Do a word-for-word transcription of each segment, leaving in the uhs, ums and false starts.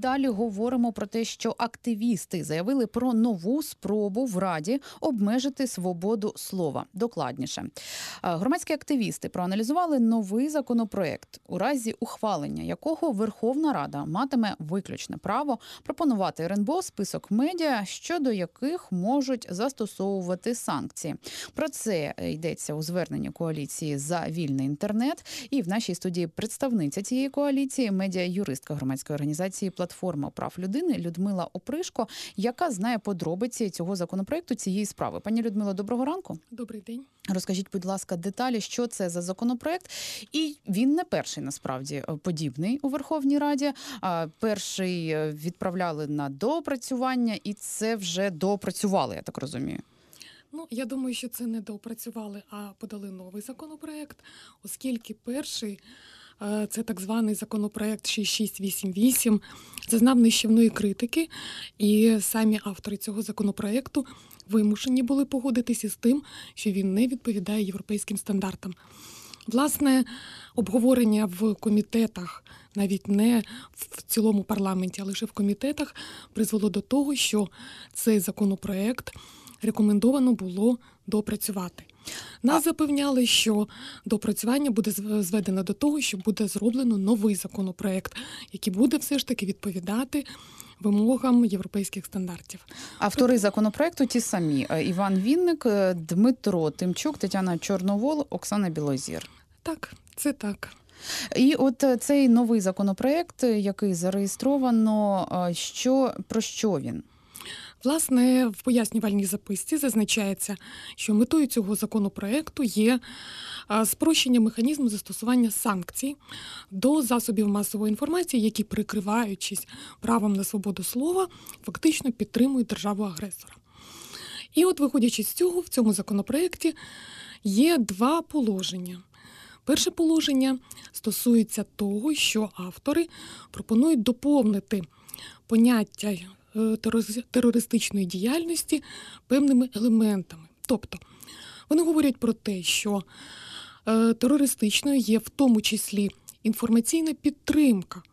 далі говоримо про те, що активісти заявили про нову спробу в Раді обмежити свободу слова. Докладніше. Громадські активісти проаналізували новий законопроект, у разі ухвалення якого Верховна Рада матиме виключне право пропонувати ер ен бе о список медіа, щодо яких можуть застосовувати санкції. Про це йдеться у зверненні коаліції «За вільний інтернет». І в нашій студії представниця цієї коаліції, медіа-юристка громадської організації «Платформа прав людини» Людмила Опришко, яка знає подробиці цього законопроекту, цієї справи. Пані Людмило, доброго ранку. Добрий день. Розкажіть, будь ласка, деталі, що це за законопроект. І він не перший, насправді, подібний у Верховній Раді. Перший відправляли на доопрацювання, і це вже доопрацювали, я так розумію. Ну, я думаю, що це не доопрацювали, а подали новий законопроект, оскільки перший, це так званий законопроект шість шість вісім вісім, зазнав нищівної критики, і самі автори цього законопроекту вимушені були погодитися з тим, що він не відповідає європейським стандартам. Власне, обговорення в комітетах, навіть не в цілому парламенті, а лише в комітетах, призвело до того, що цей законопроект рекомендовано було доопрацювати. Нас запевняли, що доопрацювання буде зведено до того, що буде зроблено новий законопроект, який буде все ж таки відповідати вимогам європейських стандартів. Автори законопроекту ті самі: Іван Вінник, Дмитро Тимчук, Тетяна Чорновол, Оксана Білозір. Так, це так. І от цей новий законопроект, який зареєстровано, що, про що він? Власне, в пояснювальній записці зазначається, що метою цього законопроекту є спрощення механізму застосування санкцій до засобів масової інформації, які, прикриваючись правом на свободу слова, фактично підтримують державу-агресора. І от, виходячи з цього, в цьому законопроекті є два положення. Перше положення стосується того, що автори пропонують доповнити поняття терористичної діяльності певними елементами. Тобто, вони говорять про те, що терористичною є в тому числі інформаційна підтримка.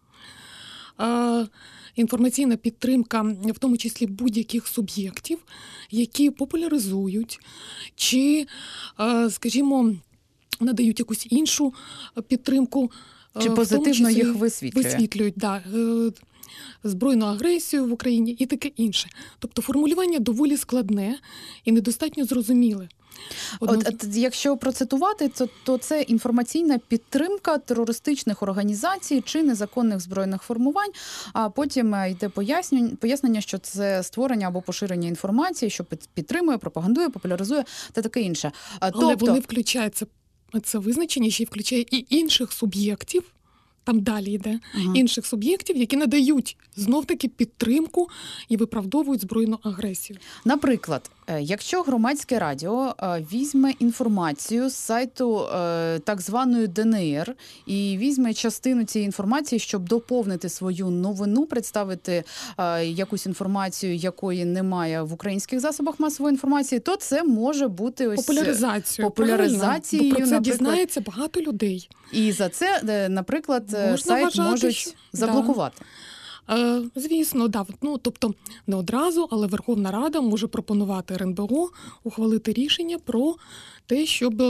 Інформаційна підтримка, в тому числі будь-яких суб'єктів, які популяризують чи, скажімо, надають якусь іншу підтримку. Чи позитивно їх висвітлює. Висвітлюють, да, збройну агресію в Україні і таке інше. Тобто формулювання доволі складне і недостатньо зрозуміле. Одно... От, от, якщо процитувати, то, то це інформаційна підтримка терористичних організацій чи незаконних збройних формувань, а потім йде пояснення, пояснення, що це створення або поширення інформації, що підтримує, пропагандує, популяризує та таке інше. Але тобто... вони включають це, це визначення, ще й включає і інших суб'єктів, там далі йде, ага. інших суб'єктів, які надають знов-таки підтримку і виправдовують збройну агресію. Наприклад, якщо громадське радіо візьме інформацію з сайту так званої де ен ер і візьме частину цієї інформації, щоб доповнити свою новину, представити якусь інформацію, якої немає в українських засобах масової інформації, то це може бути ось популяризацією. популяризацією. Бо про це наприклад, дізнається багато людей. І за це, наприклад, можна сайт вважати, можуть що... заблокувати. Да. Звісно, да. Ну, тобто не одразу, але Верховна Рада може пропонувати ер ен бе о ухвалити рішення про те, щоб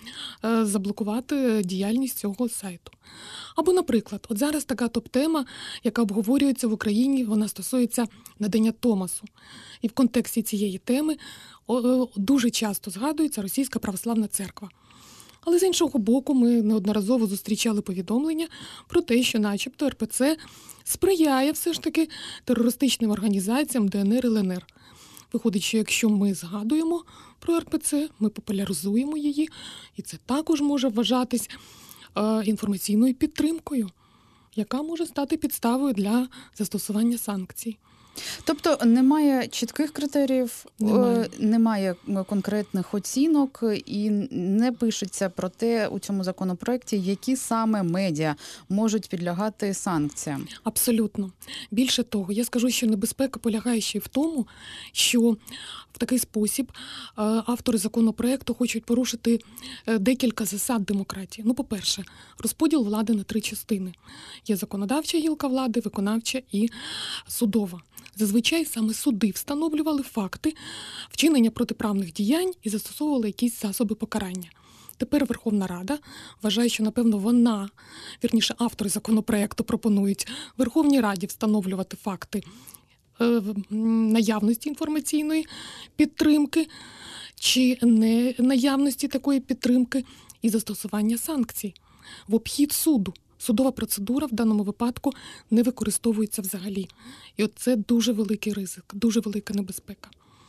заблокувати діяльність цього сайту. Або, наприклад, от зараз така топ-тема, яка обговорюється в Україні, вона стосується надання Томасу. І в контексті цієї теми дуже часто згадується Російська Православна Церква. Але з іншого боку, ми неодноразово зустрічали повідомлення про те, що начебто ер пе це сприяє все ж таки терористичним організаціям де ен ер і ел ен ер. Виходить, що якщо ми згадуємо про ер пе це, ми популяризуємо її, і це також може вважатись е, інформаційною підтримкою, яка може стати підставою для застосування санкцій. Тобто немає чітких критеріїв, Немає. е, немає конкретних оцінок і не пишеться про те у цьому законопроекті, які саме медіа можуть підлягати санкціям. Абсолютно. Більше того, я скажу, що небезпека полягає ще й в тому, що в такий спосіб е, автори законопроекту хочуть порушити е, декілька засад демократії. Ну, по-перше, розподіл влади на три частини. Є законодавча гілка влади, виконавча і судова. Зазвичай саме суди встановлювали факти вчинення протиправних діянь і застосовували якісь засоби покарання. Тепер Верховна Рада вважає, що, напевно, вона, вірніше, автори законопроекту пропонують Верховній Раді встановлювати факти е, наявності інформаційної підтримки чи не наявності такої підтримки і застосування санкцій в обхід суду. Судова процедура в даному випадку не використовується взагалі. І от це дуже великий ризик, дуже велика небезпека.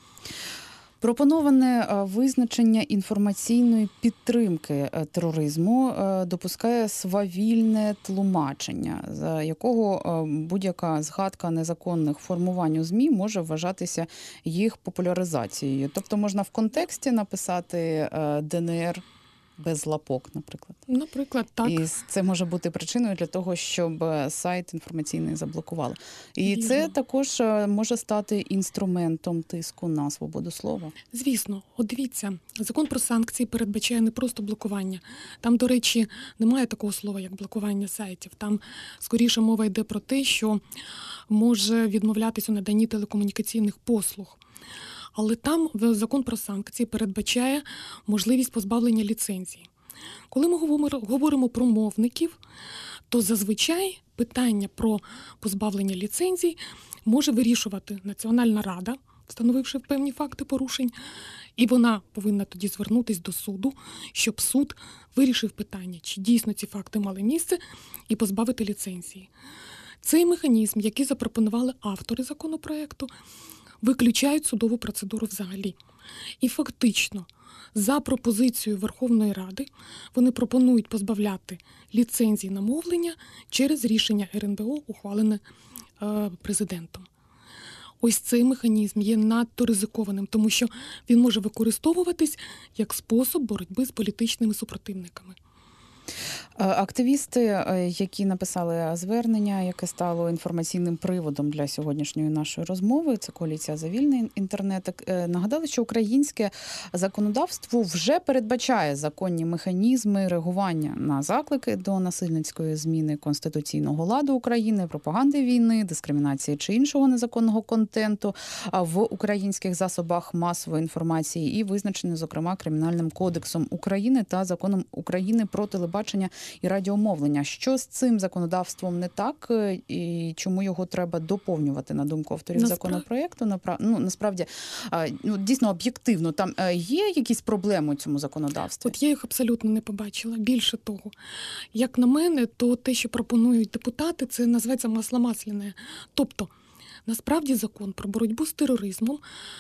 Пропоноване визначення інформаційної підтримки тероризму допускає свавільне тлумачення, за якого будь-яка згадка незаконних формувань у ЗМІ може вважатися їх популяризацією. Тобто можна в контексті написати ДНР без лапок, наприклад. Наприклад, так. І це може бути причиною для того, щоб сайт інформаційний заблокували. І Вірно. Це також може стати інструментом тиску на свободу слова. Звісно. От дивіться, закон про санкції передбачає не просто блокування. Там, до речі, немає такого слова, як блокування сайтів. Там, скоріше, мова йде про те, що може відмовлятися у наданні телекомунікаційних послуг. Але там закон про санкції передбачає можливість позбавлення ліцензії. Коли ми говоримо про мовників, то зазвичай питання про позбавлення ліцензій може вирішувати Національна рада, встановивши певні факти порушень, і вона повинна тоді звернутися до суду, щоб суд вирішив питання, чи дійсно ці факти мали місце, і позбавити ліцензії. Цей механізм, який запропонували автори законопроекту, виключають судову процедуру взагалі. І фактично, за пропозицією Верховної Ради, вони пропонують позбавляти ліцензій на мовлення через рішення ер ен бе о, ухвалене е, президентом. Ось цей механізм є надто ризикованим, тому що він може використовуватись як спосіб боротьби з політичними супротивниками. Активісти, які написали звернення, яке стало інформаційним приводом для сьогоднішньої нашої розмови, це коаліція за вільний інтернет, нагадали, що українське законодавство вже передбачає законні механізми реагування на заклики до насильницької зміни конституційного ладу України, пропаганди війни, дискримінації чи іншого незаконного контенту в українських засобах масової інформації і визначені, зокрема, Кримінальним кодексом України та законом України про телебачення і радіомовлення. Що з цим законодавством не так і чому його треба доповнювати, на думку авторів Насправ... законопроекту? Напра... Ну, насправді, ну, дійсно об'єктивно, там є якісь проблеми у цьому законодавстві? От я їх абсолютно не побачила. Більше того, як на мене, то те, що пропонують депутати, це називається масло масляне. Тобто, насправді закон про боротьбу з тероризмом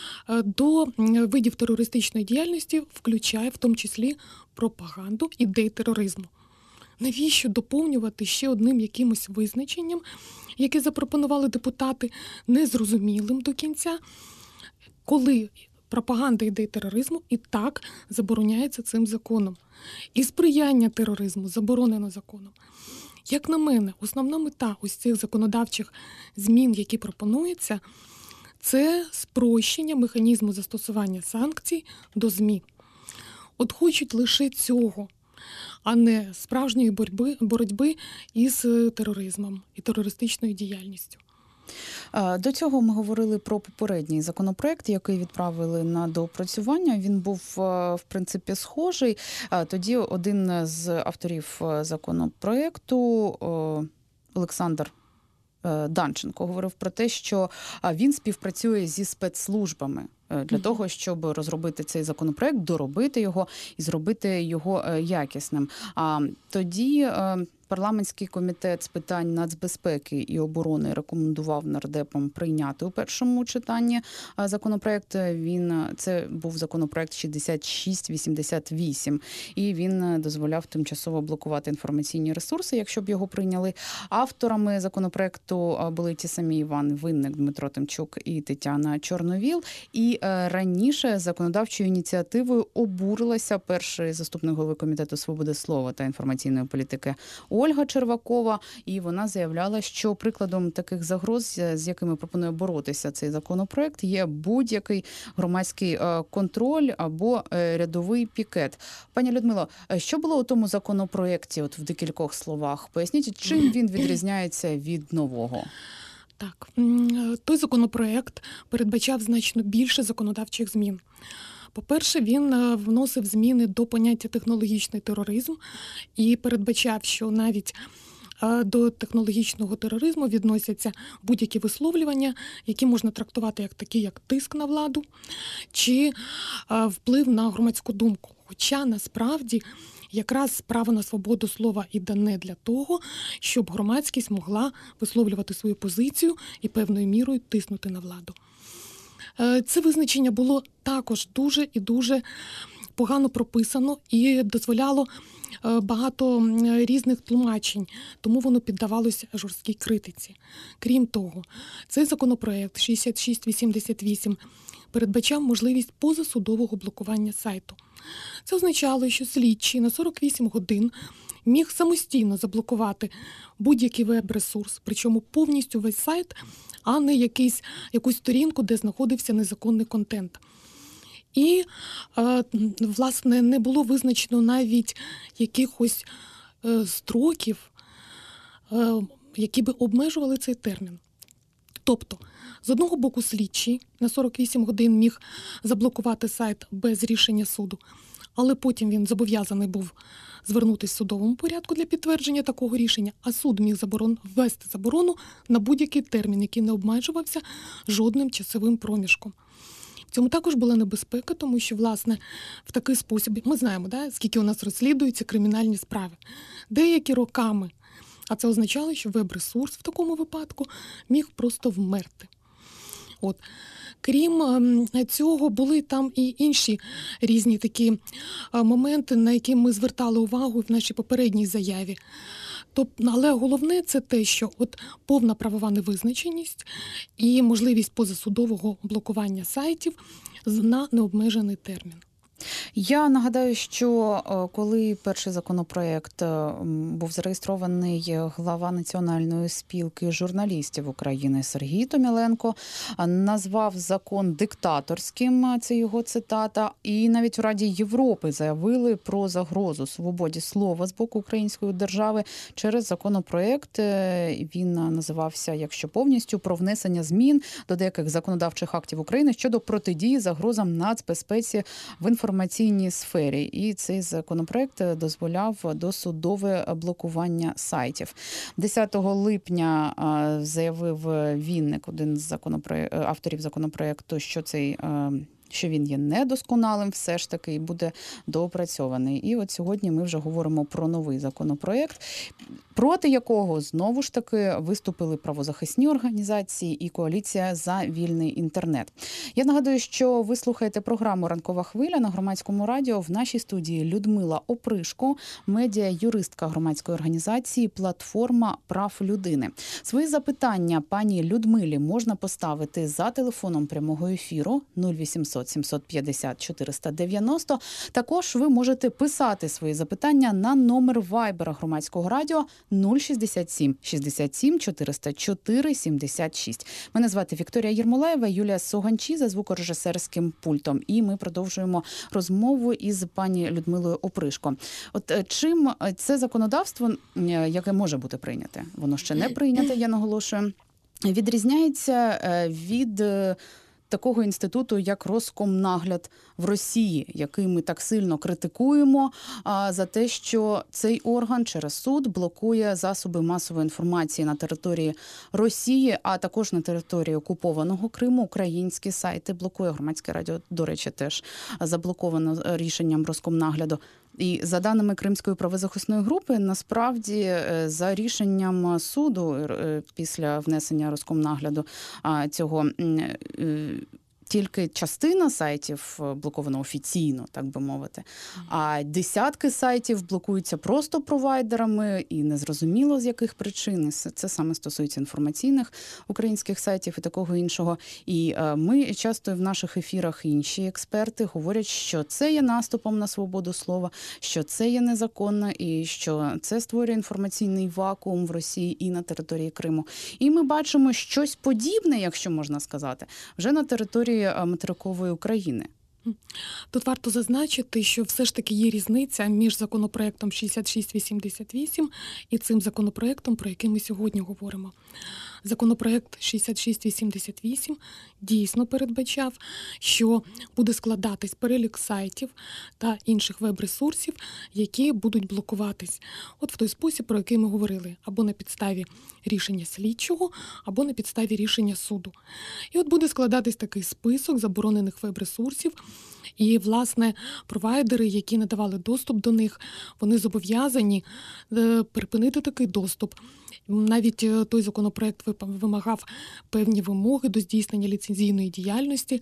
до видів терористичної діяльності включає в тому числі пропаганду ідей тероризму. Навіщо доповнювати ще одним якимось визначенням, яке запропонували депутати, незрозумілим до кінця, коли пропаганда ідей тероризму і так забороняється цим законом. І сприяння тероризму заборонено законом. Як на мене, основна мета ось цих законодавчих змін, які пропонуються, це спрощення механізму застосування санкцій до ЗМІ. От хочуть лише цього, а не справжньої боротьби, боротьби із тероризмом і терористичною діяльністю. До цього ми говорили про попередній законопроект, який відправили на доопрацювання. Він був, в принципі, схожий. Тоді один з авторів законопроекту, Олександр Данченко, говорив про те, що він співпрацює зі спецслужбами для того, щоб розробити цей законопроект, доробити його і зробити його якісним. А тоді Парламентський комітет з питань нацбезпеки і оборони рекомендував нардепам прийняти у першому читанні законопроект. Він це був законопроект шістдесят шість вісімдесят вісім, і він дозволяв тимчасово блокувати інформаційні ресурси, якщо б його прийняли. Авторами законопроекту були ті самі Іван Винник, Дмитро Тимчук і Тетяна Чорновіл. І раніше законодавчою ініціативою обурилася перший заступник голови комітету свободи слова та інформаційної політики Ольга Червакова. І вона заявляла, що прикладом таких загроз, з якими пропонує боротися цей законопроект, є будь-який громадський контроль або рядовий пікет. Пані Людмило, що було у тому законопроекті, от в декількох словах? Поясніть, чим він відрізняється від нового? Так, той законопроект передбачав значно більше законодавчих змін. По-перше, він вносив зміни до поняття технологічний тероризм і передбачав, що навіть до технологічного тероризму відносяться будь-які висловлювання, які можна трактувати як такі, як тиск на владу чи вплив на громадську думку. Хоча насправді якраз право на свободу слова і дане для того, щоб громадськість могла висловлювати свою позицію і певною мірою тиснути на владу. Це визначення було також дуже і дуже погано прописано і дозволяло багато різних тлумачень, тому воно піддавалося жорсткій критиці. Крім того, цей законопроект шістдесят шість вісімдесят вісім передбачав можливість позасудового блокування сайту. Це означало, що слідчий на сорок вісім годин міг самостійно заблокувати будь-який веб-ресурс, причому повністю весь сайт, а не якийсь, якусь сторінку, де знаходився незаконний контент. І, власне, не було визначено навіть якихось строків, які би обмежували цей термін. Тобто, з одного боку, слідчий на сорок вісім годин міг заблокувати сайт без рішення суду, але потім він зобов'язаний був звернутися в судовому порядку для підтвердження такого рішення, а суд міг заборон... ввести заборону на будь-який термін, який не обмежувався жодним часовим проміжком. В цьому також була небезпека, тому що, власне, в такий спосіб, ми знаємо, да, скільки у нас розслідуються кримінальні справи. Деякі роками, а це означало, що веб-ресурс в такому випадку міг просто вмерти. От. Крім цього, були там і інші різні такі моменти, на які ми звертали увагу в нашій попередній заяві. Тобто, але головне це те, що от повна правова невизначеність і можливість позасудового блокування сайтів на необмежений термін. Я нагадаю, що коли перший законопроект був зареєстрований, глава Національної спілки журналістів України Сергій Томіленко назвав закон диктаторським, це його цитата, і навіть в Раді Європи заявили про загрозу свободі слова з боку української держави через законопроект. Він називався, якщо повністю, про внесення змін до деяких законодавчих актів України щодо протидії загрозам нацбезпеці в інформаційній сфері. І цей законопроект дозволяв досудове блокування сайтів. десятого липня заявив Вінник, один з законопро... авторів законопроекту, що цей що він є недосконалим, все ж таки, і буде доопрацьований. І от сьогодні ми вже говоримо про новий законопроект, проти якого, знову ж таки, виступили правозахисні організації і коаліція за вільний інтернет. Я нагадую, що ви слухаєте програму «Ранкова хвиля» на Громадському радіо. В нашій студії Людмила Опришко, медіа-юристка громадської організації «Платформа прав людини». Свої запитання пані Людмилі можна поставити за телефоном прямого ефіру нуль вісімсот сімсот п'ятдесят чотириста дев'яносто. Також ви можете писати свої запитання на номер вайбера Громадського радіо нуль шістдесят сім шістдесят сім чотириста чотири сімдесят шість. Мене звати Вікторія Єрмолаєва, Юлія Суганчі за звукорежисерським пультом. І ми продовжуємо розмову із пані Людмилою Опришко. От чим це законодавство, яке може бути прийняте, воно ще не прийняте, я наголошую, відрізняється від такого інституту, як Роскомнагляд в Росії, який ми так сильно критикуємо а, за те, що цей орган через суд блокує засоби масової інформації на території Росії, а також на території окупованого Криму. Українські сайти блокує. Громадське радіо, до речі, теж заблоковано рішенням Роскомнагляду. І за даними Кримської правозахисної групи, насправді е, за рішенням суду е, після внесення Роскомнагляду а, цього е, тільки частина сайтів блоковано офіційно, так би мовити, а десятки сайтів блокуються просто провайдерами і незрозуміло з яких причин. Це саме стосується інформаційних українських сайтів і такого іншого. І ми часто в наших ефірах інші експерти говорять, що це є наступом на свободу слова, що це є незаконно і що це створює інформаційний вакуум в Росії і на території Криму. І ми бачимо щось подібне, якщо можна сказати, вже на території материкової України. Тут варто зазначити, що все ж таки є різниця між законопроектом шістдесят шість вісімдесят вісім і цим законопроектом, про який ми сьогодні говоримо. Законопроект шістдесят шість вісімдесят вісім дійсно передбачав, що буде складатись перелік сайтів та інших веб-ресурсів, які будуть блокуватись. От в той спосіб, про який ми говорили, або на підставі рішення слідчого, або на підставі рішення суду. І от буде складатись такий список заборонених веб-ресурсів, і, власне, провайдери, які надавали доступ до них, вони зобов'язані припинити такий доступ. Навіть той законопроект вимагав певні вимоги до здійснення ліцензійної діяльності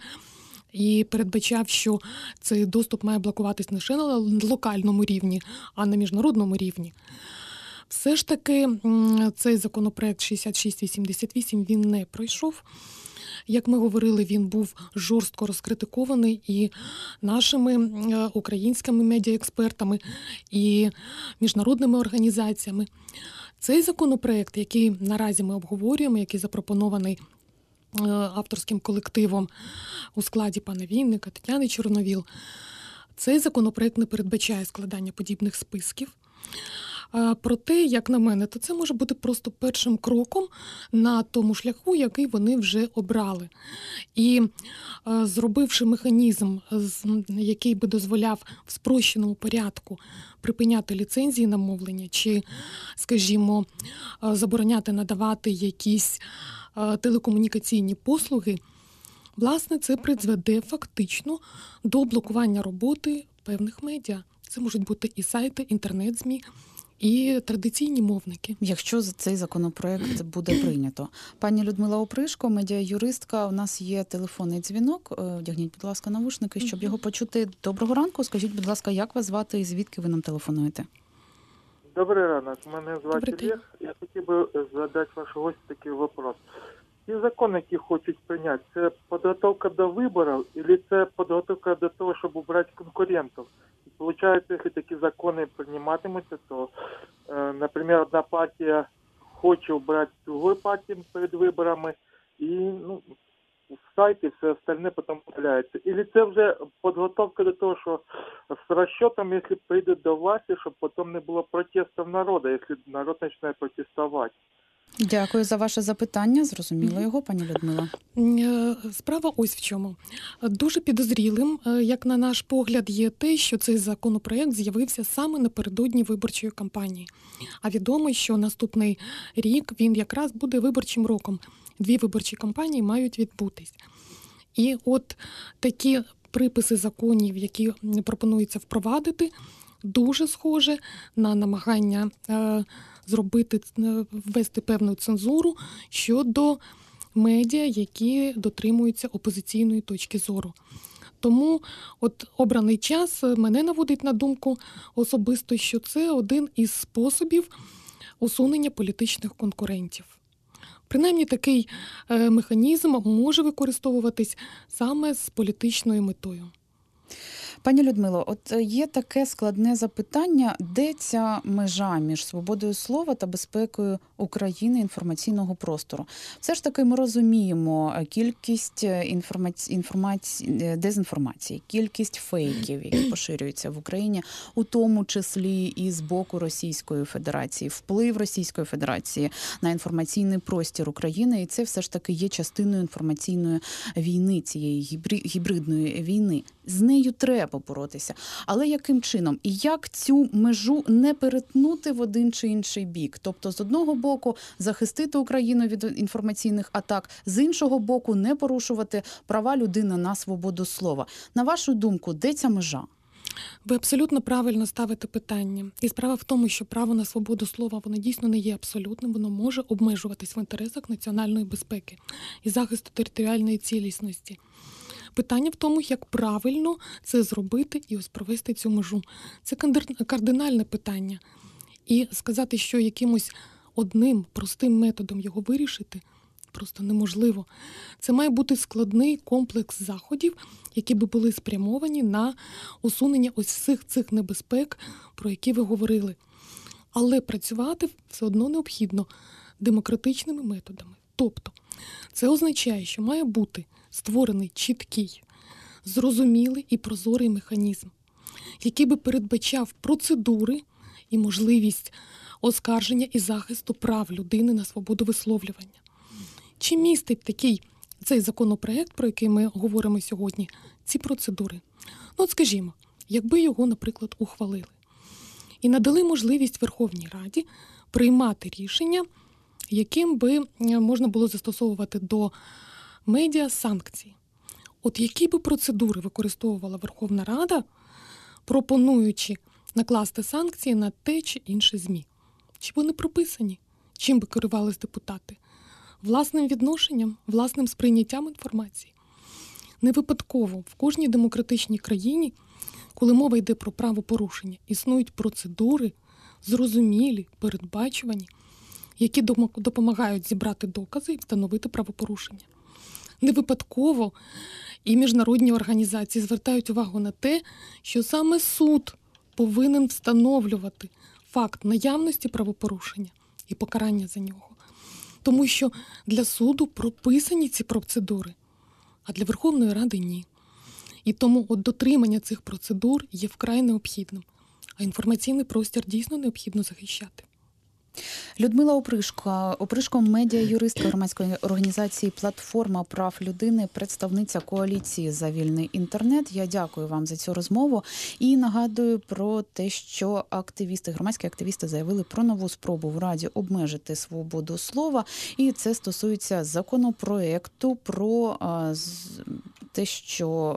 і передбачав, що цей доступ має блокуватись не лише на локальному рівні, а на міжнародному рівні. Все ж таки цей законопроект шістдесят шість вісімдесят вісім він не пройшов. Як ми говорили, він був жорстко розкритикований і нашими українськими медіаекспертами, і міжнародними організаціями. Цей законопроект, який наразі ми обговорюємо, який запропонований авторським колективом у складі пана Вінника, Тетяни Чорновіл, цей законопроект не передбачає складання подібних списків. Проте, як на мене, то це може бути просто першим кроком на тому шляху, який вони вже обрали. І зробивши механізм, який би дозволяв в спрощеному порядку припиняти ліцензії на мовлення чи, скажімо, забороняти надавати якісь телекомунікаційні послуги, власне, це призведе фактично до блокування роботи певних медіа. Це можуть бути і сайти, інтернет-ЗМІ, і традиційні мовники. Якщо цей законопроект буде прийнято. Пані Людмила Опришко, медіа-юристка, у нас є телефонний дзвінок. Одягніть, будь ласка, навушники, щоб його почути. Доброго ранку. Скажіть, будь ласка, як вас звати і звідки ви нам телефонуєте? Добрий ранок. Мене звати Олег. Я хотів би задати вашу гостю такий вопрос. Ті закони, які хочуть прийняти, це підготовка до виборів, або це підготовка до того, щоб убрати конкурентів? Получается, если такие законы приниматимутся, то, э, например, одна партия хочет убрать другой партии перед выборами, и ну, сайт и все остальное потом удаляется. Или це вже підготовка до того, що з розчетом, якщо прийдуть до власті, щоб потім не було протестів народу, якщо народ почне протестувати. Дякую за ваше запитання. Зрозуміло його, пані Людмила. Справа ось в чому. Дуже підозрілим, як на наш погляд, є те, що цей законопроект з'явився саме напередодні виборчої кампанії. А відомо, що наступний рік він якраз буде виборчим роком. Дві виборчі кампанії мають відбутись. І от такі приписи законів, які пропонується впровадити, дуже схоже на намагання е, зробити, ввести певну цензуру щодо медіа, які дотримуються опозиційної точки зору. Тому от обраний час мене наводить на думку особисто, що це один із способів усунення політичних конкурентів. Принаймні такий е, механізм може використовуватись саме з політичною метою. Пані Людмило, от є таке складне запитання, де ця межа між свободою слова та безпекою України інформаційного простору? Все ж таки ми розуміємо кількість інформаці... інформаці... дезінформації, кількість фейків, які поширюються в Україні, у тому числі і з боку Російської Федерації, вплив Російської Федерації на інформаційний простір України, і це все ж таки є частиною інформаційної війни, цієї гібридної війни. З нею треба боротися. Але яким чином? І як цю межу не перетнути в один чи інший бік? Тобто, з одного боку, захистити Україну від інформаційних атак, з іншого боку, не порушувати права людини на свободу слова. На вашу думку, де ця межа? Ви абсолютно правильно ставите питання. І справа в тому, що право на свободу слова, воно дійсно не є абсолютним, воно може обмежуватись в інтересах національної безпеки і захисту територіальної цілісності. Питання в тому, як правильно це зробити і ось провести цю межу. Це кардинальне питання. І сказати, що якимось одним простим методом його вирішити, просто неможливо. Це має бути складний комплекс заходів, які би були спрямовані на усунення ось всіх цих небезпек, про які ви говорили. Але працювати все одно необхідно демократичними методами. Тобто, це означає, що має бути створений чіткий, зрозумілий і прозорий механізм, який би передбачав процедури і можливість оскарження і захисту прав людини на свободу висловлювання. Чи містить такий цей законопроект, про який ми говоримо сьогодні, ці процедури? Ну, от скажімо, якби його, наприклад, ухвалили і надали можливість Верховній Раді приймати рішення, яким би можна було застосовувати до медіа санкції. От які би процедури використовувала Верховна Рада, пропонуючи накласти санкції на те чи інше ЗМІ? Чи вони прописані? Чим би керувались депутати? Власним відношенням, власним сприйняттям інформації. Не випадково в кожній демократичній країні, коли мова йде про правопорушення, існують процедури, зрозумілі, передбачувані, які допомагають зібрати докази і встановити правопорушення. Не випадково і міжнародні організації звертають увагу на те, що саме суд повинен встановлювати факт наявності правопорушення і покарання за нього. Тому що для суду прописані ці процедури, а для Верховної Ради – ні. І тому от дотримання цих процедур є вкрай необхідним. А інформаційний простір дійсно необхідно захищати. Людмила Опришко, Опришко, медіа-юристка громадської організації «Платформа прав людини», представниця коаліції «За вільний інтернет». Я дякую вам за цю розмову і нагадую про те, що активісти, громадські активісти заявили про нову спробу в Раді обмежити свободу слова. І це стосується законопроекту про те, що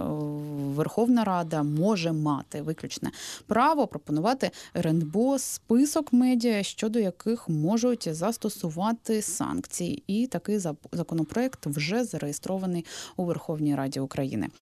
Верховна Рада може мати виключне право пропонувати ер ен бе о список медіа, щодо яких можуть застосувати санкції. І такий законопроект вже зареєстрований у Верховній Раді України.